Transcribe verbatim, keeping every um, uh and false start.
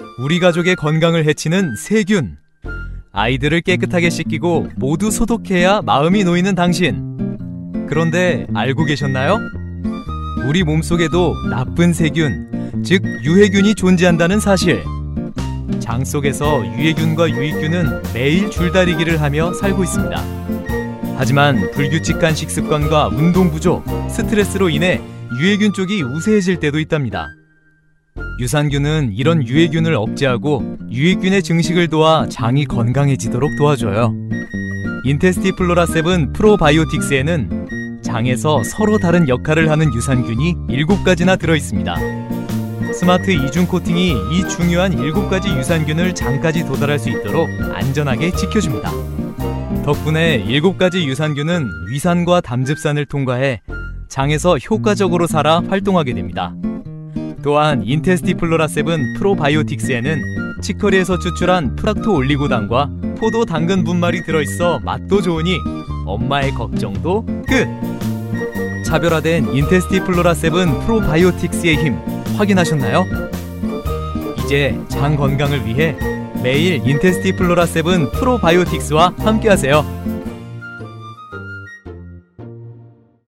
우리 가족의 건강을 해치는 세균. 아이들을 깨끗하게 씻기고 모두 소독해야 마음이 놓이는 당신. 그런데 알고 계셨나요? 우리 몸속에도 나쁜 세균, 즉 유해균이 존재한다는 사실. 장 속에서 유해균과 유익균은 매일 줄다리기를 하며 살고 있습니다. 하지만 불규칙한 식습관과 운동 부족, 스트레스로 인해 유해균 쪽이 우세해질 때도 있답니다. 유산균은 이런 유해균을 억제하고 유익균의 증식을 도와 장이 건강해지도록 도와줘요. 인테스티플로라 세븐 프로바이오틱스에는 장에서 서로 다른 역할을 하는 유산균이 일곱 가지나 들어있습니다. 스마트 이중 코팅이 이 중요한 일곱 가지 유산균을 장까지 도달할 수 있도록 안전하게 지켜줍니다. 덕분에 일곱 가지 유산균은 위산과 담즙산을 통과해 장에서 효과적으로 살아 활동하게 됩니다. 또한 인테스티플로라 세븐 프로바이오틱스에는 치커리에서 추출한 프락토 올리고당과 포도 당근 분말이 들어있어 맛도 좋으니 엄마의 걱정도 끝! 차별화된 인테스티플로라 세븐 프로바이오틱스의 힘 확인하셨나요? 이제 장 건강을 위해 매일 인테스티플로라 세븐 프로바이오틱스와 함께하세요.